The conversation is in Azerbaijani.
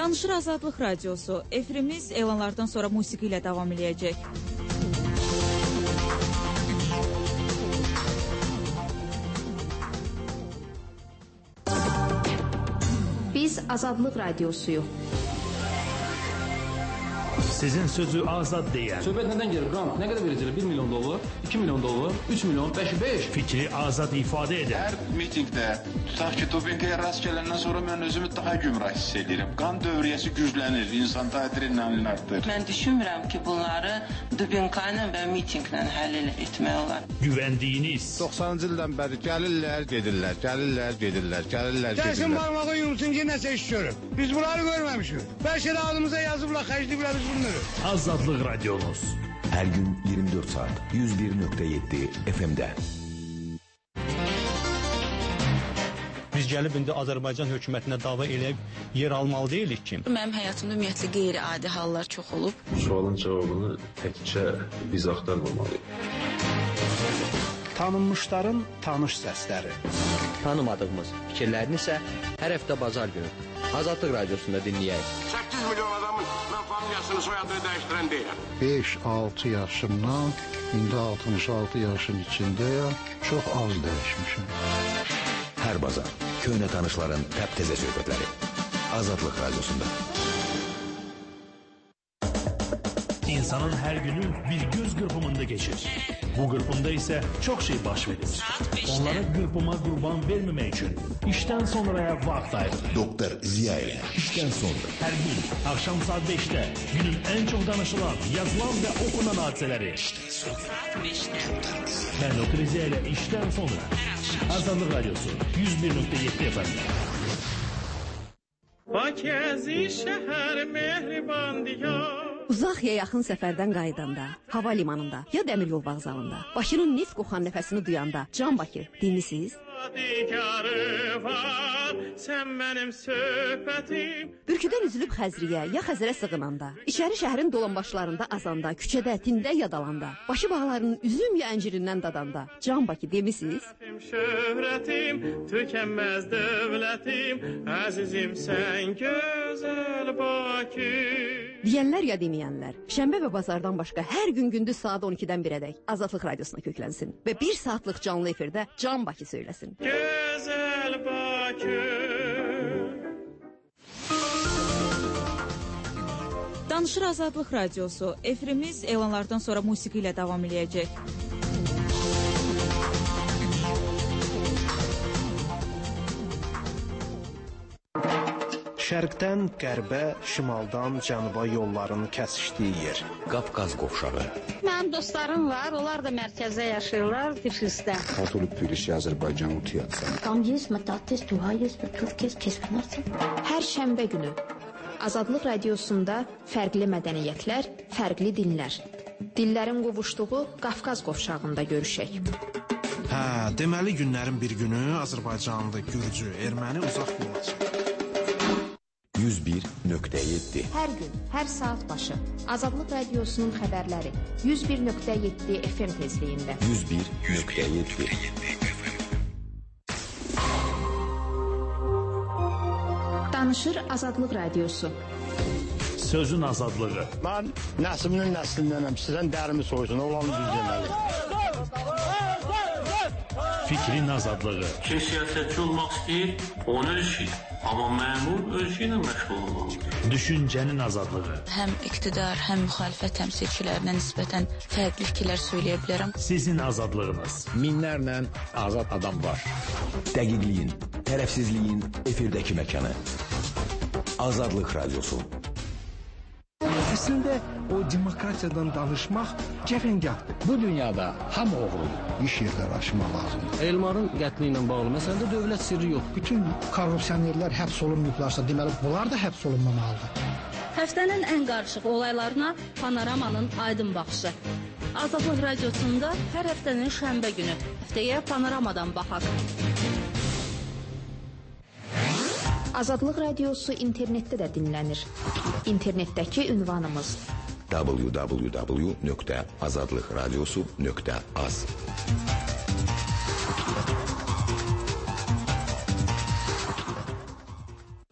Danışır Azadlıq Radiosu. Efirimiz elanlardan sonra musiqi ilə davam edəcək. Biz Azadlıq Radiosuyuq. Sizin sözü azad deyən. Söhbət nədən gəlir? Qrant nə qədər verəcəklər? 1 milyon dollar, 2 milyon dollar, 3 milyon, 5. Fikri azad ifadə edən. Hər mitingdə, tutaq ki, dopinqaya rast gələndən sonra mən özümü daha gümrah hiss edirəm. Qan dövriyyəsi güclənir, insanda adrenalin artır. Mən düşünmürəm ki, bunları dopinqayla və mitinqlə həll etmək olar. Güvəndiyiniz. 90-cı ildən bəri gəlirlər, gedirlər. Gəlsin barmağı yumsun ki, nəsə iş görür. Biz bunları görməmişik. Bəlkə də adımıza yazıblar, xərcliyiblər biz bunları. Azadlıq Radionuz. Her gün 24 saat 101.7 FM'de. Biz gəlib indi Azərbaycan hökumətinə dava eləyib yer almalı deyilik ki. Mənim həyatımda ümumiyyətlə qeyri-adi hallar çox olub. Sualın cavabını təkcə biz axtarmamalıyıq. Tanınmışların tanış səsləri. Tanımadığımız fikirlərini isə hər həftə bazar günü Azadlıq Radiosunda dinləyək. 8 milyon adamın mən familiyasını, soyadını dəyişdirən deyiləm. 5-6 yaşımdan, indi 66 yaşın içindəyəm, çox az dəyişmişim. Hər bazar köhnə tanışların təptəzə söhbətləri Azadlıq Radiosunda. İnsanın her günü bir göz qırpımında geçir. Bu qırpımda ise çok şey baş verir. Onlara qırpıma qurban vermemek için işten sonraya vaxt ayırır. Doktor Ziya ile işten sonra. Her gün akşam saat 5'te günün en çok danışılan, yazılan ve okunan hadiseleri. Ben Doktor Ziya ile işten sonra. Azadlıq Radyosu 101.7 FM. Bakəzi şəhər mehriban diyar. Uzaq ya yaxın səfərdən qayıdanda, hava limanında ya dəmir yol vağzalında, Bakının neft qoxan nəfəsini duyanda, Can Bakı dinlisiz? Sən mənim söhbətim. Bürküdən üzülüb Xəzriyə ya Xəzərə sığınanda, içəri şəhərin dolanbaşlarında azanda, küçədə, tində yadalanda, Bakı bağlarının üzüm ya əncirindən dadanda, Can Bakı demisiz? Şöhrətim, tükənməz dövlətim, əzizim sən gözəl Bakı. Deyənlər ya deməyənlər, şənbə və bazardan başqa hər gün gündüz saat 12-dən 1-ədək Azadlıq Radiosuna köklənsin və 1 saatlıq canlı efirdə Can Bakı söyləsin. Gözəl Bakı. Danışır Azadlıq Radiosu. Efirimiz elanlardan sonra musiqi ilə davam edəcək. Şərqdən qərbə, şimaldan cənuba yolların kəsişdiyi yer. Qafqaz qovşağı. Mənim dostlarım var, onlar da mərkəzdə yaşayırlar, Tiflisdə. Katoluk Tbilisi, Azərbaycan Utiyatsa. Tam есть, matatis, tuhayız və Türkiz, kesmənarsa. Hər şənbə günü Azadlıq Radiosunda fərqli mədəniyyətlər, fərqli dinlər. Dillərin qovuşduğu Qafqaz qovşağında görüşək. Deməli günlərin bir günü Azərbaycanlı, Gürcü, Erməni uzaq yola çıxır. 101.7 Hər gün, hər saat başı Azadlıq Radiosunun xəbərləri 101.7 FM tezliyində. 101.7 Danışır Azadlıq Radiosu. Sözün azadlığı. Mən nəslinin nəslindənəm, sizdən dərimi soysun, olanı düz deməli. Fikrin azadlığı. Kim siyasətçi olmaq istəyir, onu ölçür. Amma məmur ölçü ilə məşğul olmalıdır. Düşüncənin azadlığı. Həm iqtidar, həm müxalifət təmsilçilərinə nisbətən fərqli fikirlər söyləyə bilərəm. Sizin azadlığınız. Minlərlə azad adam var. Dəqiqliyin, tərəfsizliyin efirdəki məkanı. Azadlıq Radiosu. Əslində o demokratiyadan danışmaq cəfəngahdır. Bu dünyada hamı oğludur. İş yerləri açmaq lazımdır. Elmarın qətli ilə bağlı məsələdə dövlət sirri yox. Bütün korrupsionerlər həbs olunmayıblarsa, deməli bunlar da həbs olunmamalıdır. Həftənin ən qarışıq olaylarına Panoramanın aydın baxışı. Azadlıq Radiosunda hər həftənin şənbə günü. Həftəyə Panoramadan baxaq. Azadlıq Radiosu internetdə də dinlənir. İnternetdəki ünvanımız www.azadlıqradiosu.az